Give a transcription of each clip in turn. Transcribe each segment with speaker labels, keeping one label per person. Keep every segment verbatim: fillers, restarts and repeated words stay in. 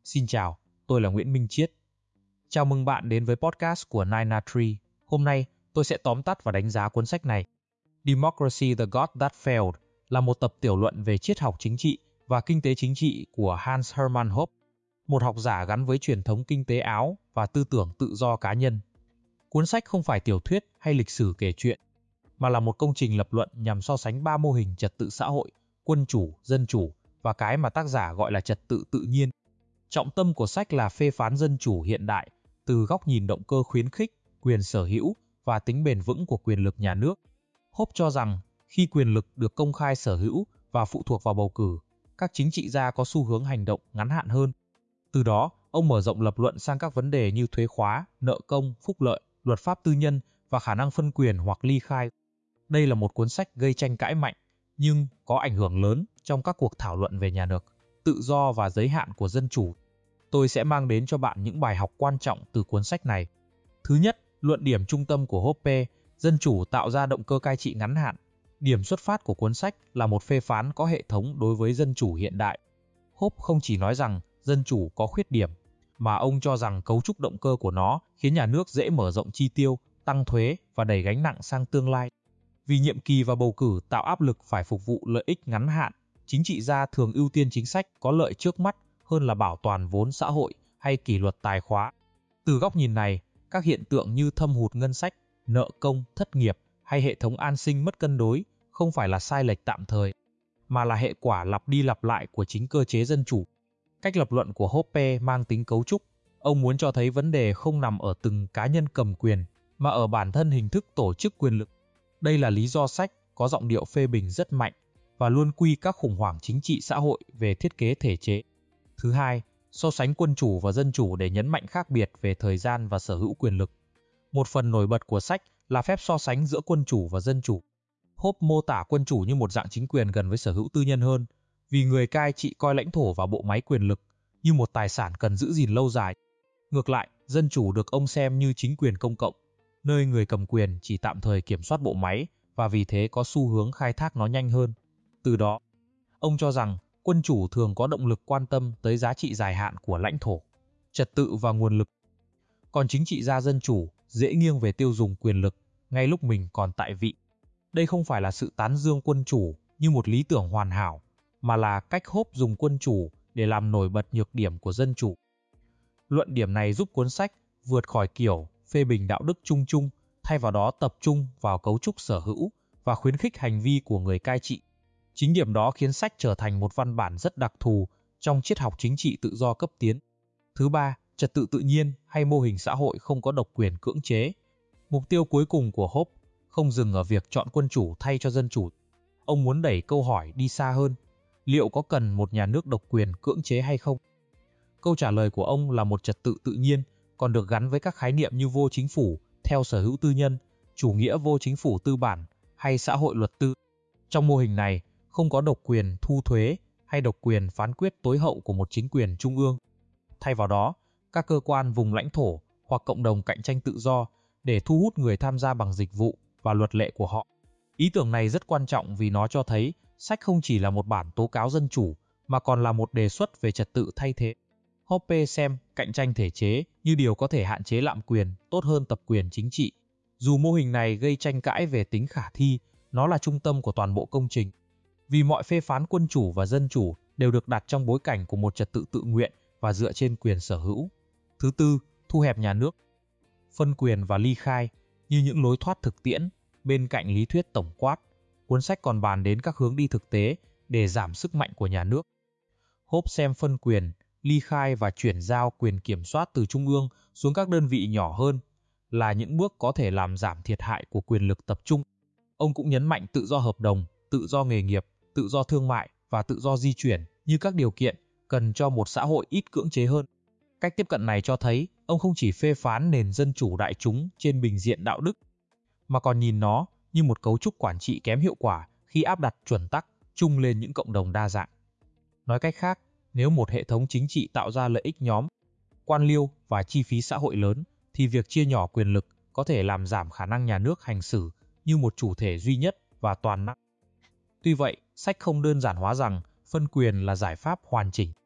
Speaker 1: Xin chào, tôi là Nguyễn Minh Chiết. Chào mừng bạn đến với podcast của Nine na Tree. Hôm nay, tôi sẽ tóm tắt và đánh giá cuốn sách này. Democracy: The God That Failed là một tập tiểu luận về triết học chính trị và kinh tế chính trị của Hans Hermann Hoppe, một học giả gắn với truyền thống kinh tế Áo và tư tưởng tự do cá nhân. Cuốn sách không phải tiểu thuyết hay lịch sử kể chuyện, mà là một công trình lập luận nhằm so sánh ba mô hình trật tự xã hội, quân chủ, dân chủ và cái mà tác giả gọi là trật tự tự nhiên. Trọng tâm của sách là phê phán dân chủ hiện đại từ góc nhìn động cơ khuyến khích, quyền sở hữu và tính bền vững của quyền lực nhà nước. Hoppe cho rằng khi quyền lực được công khai sở hữu và phụ thuộc vào bầu cử, các chính trị gia có xu hướng hành động ngắn hạn hơn. Từ đó, ông mở rộng lập luận sang các vấn đề như thuế khóa, nợ công, phúc lợi, luật pháp tư nhân và khả năng phân quyền hoặc ly khai. Đây là một cuốn sách gây tranh cãi mạnh, nhưng có ảnh hưởng lớn trong các cuộc thảo luận về nhà nước, tự do và giới hạn của dân chủ. Tôi sẽ mang đến cho bạn những bài học quan trọng từ cuốn sách này. Thứ nhất, luận điểm trung tâm của Hoppe, dân chủ tạo ra động cơ cai trị ngắn hạn. Điểm xuất phát của cuốn sách là một phê phán có hệ thống đối với dân chủ hiện đại. Hoppe không chỉ nói rằng dân chủ có khuyết điểm, mà ông cho rằng cấu trúc động cơ của nó khiến nhà nước dễ mở rộng chi tiêu, tăng thuế và đẩy gánh nặng sang tương lai. Vì nhiệm kỳ và bầu cử tạo áp lực phải phục vụ lợi ích ngắn hạn, chính trị gia thường ưu tiên chính sách có lợi trước mắt hơn là bảo toàn vốn xã hội hay kỷ luật tài khóa. Từ góc nhìn này, các hiện tượng như thâm hụt ngân sách, nợ công, thất nghiệp hay hệ thống an sinh mất cân đối không phải là sai lệch tạm thời, mà là hệ quả lặp đi lặp lại của chính cơ chế dân chủ. Cách lập luận của Hoppe mang tính cấu trúc. Ông muốn cho thấy vấn đề không nằm ở từng cá nhân cầm quyền, mà ở bản thân hình thức tổ chức quyền lực. Đây là lý do sách có giọng điệu phê bình rất mạnh và luôn quy các khủng hoảng chính trị xã hội về thiết kế thể chế. Thứ hai, so sánh quân chủ và dân chủ để nhấn mạnh khác biệt về thời gian và sở hữu quyền lực. Một phần nổi bật của sách là phép so sánh giữa quân chủ và dân chủ. Hoppe mô tả quân chủ như một dạng chính quyền gần với sở hữu tư nhân hơn, vì người cai trị coi lãnh thổ và bộ máy quyền lực như một tài sản cần giữ gìn lâu dài. Ngược lại, dân chủ được ông xem như chính quyền công cộng, nơi người cầm quyền chỉ tạm thời kiểm soát bộ máy và vì thế có xu hướng khai thác nó nhanh hơn. Từ đó, ông cho rằng quân chủ thường có động lực quan tâm tới giá trị dài hạn của lãnh thổ, trật tự và nguồn lực. Còn chính trị gia dân chủ dễ nghiêng về tiêu dùng quyền lực ngay lúc mình còn tại vị. Đây không phải là sự tán dương quân chủ như một lý tưởng hoàn hảo, mà là cách Hoppe dùng quân chủ để làm nổi bật nhược điểm của dân chủ. Luận điểm này giúp cuốn sách vượt khỏi kiểu phê bình đạo đức chung chung, thay vào đó tập trung vào cấu trúc sở hữu và khuyến khích hành vi của người cai trị. Chính điểm đó khiến sách trở thành một văn bản rất đặc thù trong triết học chính trị tự do cấp tiến. Thứ ba, trật tự tự nhiên hay mô hình xã hội không có độc quyền cưỡng chế. Mục tiêu cuối cùng của Hoppe không dừng ở việc chọn quân chủ thay cho dân chủ. Ông muốn đẩy câu hỏi đi xa hơn. Liệu có cần một nhà nước độc quyền cưỡng chế hay không? Câu trả lời của ông là một trật tự tự nhiên, còn được gắn với các khái niệm như vô chính phủ theo sở hữu tư nhân, chủ nghĩa vô chính phủ tư bản hay xã hội luật tư. Trong mô hình này, không có độc quyền thu thuế hay độc quyền phán quyết tối hậu của một chính quyền trung ương. Thay vào đó, các cơ quan vùng lãnh thổ hoặc cộng đồng cạnh tranh tự do để thu hút người tham gia bằng dịch vụ và luật lệ của họ. Ý tưởng này rất quan trọng vì nó cho thấy sách không chỉ là một bản tố cáo dân chủ, mà còn là một đề xuất về trật tự thay thế. Hoppe xem cạnh tranh thể chế như điều có thể hạn chế lạm quyền tốt hơn tập quyền chính trị. Dù mô hình này gây tranh cãi về tính khả thi, nó là trung tâm của toàn bộ công trình. Vì mọi phê phán quân chủ và dân chủ đều được đặt trong bối cảnh của một trật tự tự nguyện và dựa trên quyền sở hữu. Thứ tư, thu hẹp nhà nước, phân quyền và ly khai như những lối thoát thực tiễn. Bên cạnh lý thuyết tổng quát, cuốn sách còn bàn đến các hướng đi thực tế để giảm sức mạnh của nhà nước. Hoppe xem phân quyền, ly khai và chuyển giao quyền kiểm soát từ trung ương xuống các đơn vị nhỏ hơn là những bước có thể làm giảm thiệt hại của quyền lực tập trung. Ông cũng nhấn mạnh tự do hợp đồng, tự do nghề nghiệp, tự do thương mại và tự do di chuyển như các điều kiện cần cho một xã hội ít cưỡng chế hơn. Cách tiếp cận này cho thấy ông không chỉ phê phán nền dân chủ đại chúng trên bình diện đạo đức, mà còn nhìn nó như một cấu trúc quản trị kém hiệu quả khi áp đặt chuẩn tắc chung lên những cộng đồng đa dạng. Nói cách khác, nếu một hệ thống chính trị tạo ra lợi ích nhóm, quan liêu và chi phí xã hội lớn, thì việc chia nhỏ quyền lực có thể làm giảm khả năng nhà nước hành xử như một chủ thể duy nhất và toàn năng. Tuy vậy, sách không đơn giản hóa rằng phân quyền là giải pháp hoàn chỉnh.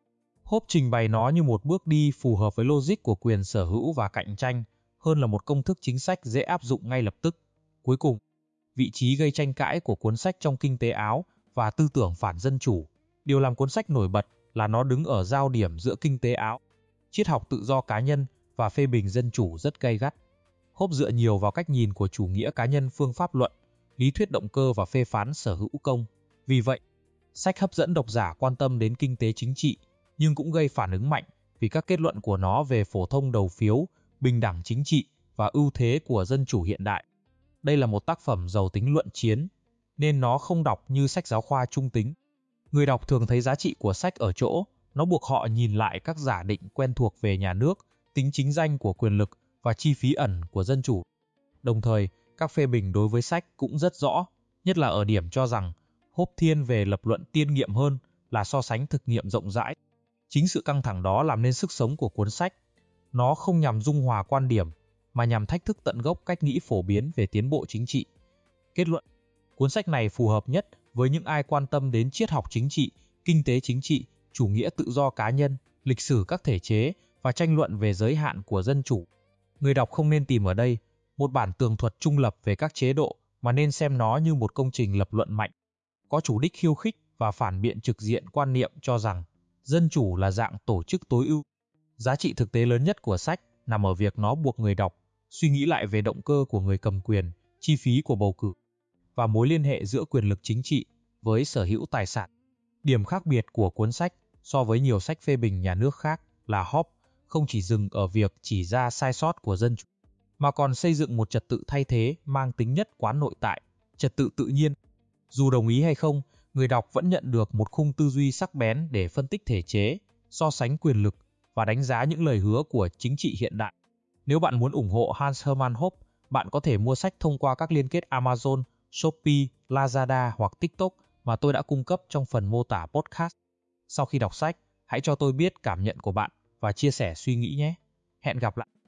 Speaker 1: Hobbes trình bày nó như một bước đi phù hợp với logic của quyền sở hữu và cạnh tranh, hơn là một công thức chính sách dễ áp dụng ngay lập tức. Cuối cùng, vị trí gây tranh cãi của cuốn sách trong kinh tế Áo và tư tưởng phản dân chủ. Điều làm cuốn sách nổi bật là nó đứng ở giao điểm giữa kinh tế Áo, triết học tự do cá nhân và phê bình dân chủ rất gay gắt. Hobbes dựa nhiều vào cách nhìn của chủ nghĩa cá nhân phương pháp luận, lý thuyết động cơ và phê phán sở hữu công. Vì vậy, sách hấp dẫn độc giả quan tâm đến kinh tế chính trị, nhưng cũng gây phản ứng mạnh vì các kết luận của nó về phổ thông đầu phiếu, bình đẳng chính trị và ưu thế của dân chủ hiện đại. Đây là một tác phẩm giàu tính luận chiến, nên nó không đọc như sách giáo khoa trung tính. Người đọc thường thấy giá trị của sách ở chỗ, nó buộc họ nhìn lại các giả định quen thuộc về nhà nước, tính chính danh của quyền lực và chi phí ẩn của dân chủ. Đồng thời, các phê bình đối với sách cũng rất rõ, nhất là ở điểm cho rằng Hobbes thiên về lập luận tiên nghiệm hơn là so sánh thực nghiệm rộng rãi. Chính sự căng thẳng đó làm nên sức sống của cuốn sách. Nó không nhằm dung hòa quan điểm, mà nhằm thách thức tận gốc cách nghĩ phổ biến về tiến bộ chính trị. Kết luận, cuốn sách này phù hợp nhất với những ai quan tâm đến triết học chính trị, kinh tế chính trị, chủ nghĩa tự do cá nhân, lịch sử các thể chế và tranh luận về giới hạn của dân chủ. Người đọc không nên tìm ở đây một bản tường thuật trung lập về các chế độ, mà nên xem nó như một công trình lập luận mạnh, có chủ đích khiêu khích và phản biện trực diện quan niệm cho rằng dân chủ là dạng tổ chức tối ưu. Giá trị thực tế lớn nhất của sách nằm ở việc nó buộc người đọc suy nghĩ lại về động cơ của người cầm quyền, chi phí của bầu cử và mối liên hệ giữa quyền lực chính trị với sở hữu tài sản. Điểm khác biệt của cuốn sách so với nhiều sách phê bình nhà nước khác là Hobbes không chỉ dừng ở việc chỉ ra sai sót của dân chủ, mà còn xây dựng một trật tự thay thế mang tính nhất quán nội tại, trật tự tự nhiên. Dù đồng ý hay không, người đọc vẫn nhận được một khung tư duy sắc bén để phân tích thể chế, so sánh quyền lực và đánh giá những lời hứa của chính trị hiện đại. Nếu bạn muốn ủng hộ Hans Hermann Hoppe, bạn có thể mua sách thông qua các liên kết Amazon, Shopee, Lazada hoặc TikTok mà tôi đã cung cấp trong phần mô tả podcast. Sau khi đọc sách, hãy cho tôi biết cảm nhận của bạn và chia sẻ suy nghĩ nhé. Hẹn gặp lại!